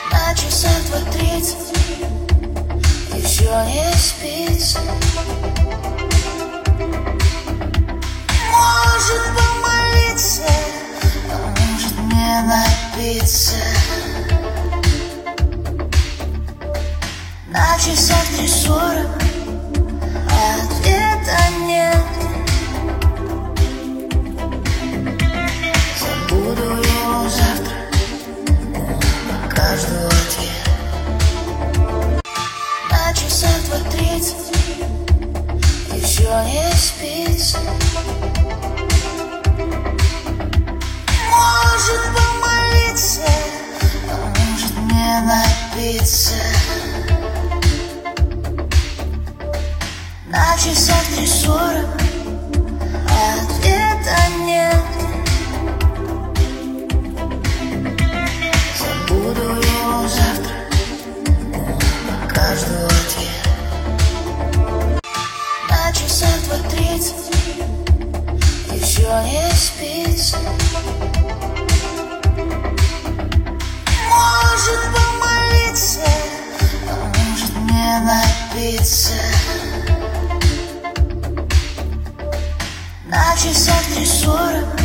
На часах 2:30 еще не спится. Может помолиться, а может мне напиться. На часах 3:40, ответа нет. Забуду его завтра, покажу ответ. На часах 2:30 еще не спится. Может помолиться, а может мне напиться. На часах 3:40, ответа нет. Забуду его завтра, покажу ответ. На часах 2:30 еще не спится. Может помолиться, а может мне напиться. На часах 3:40.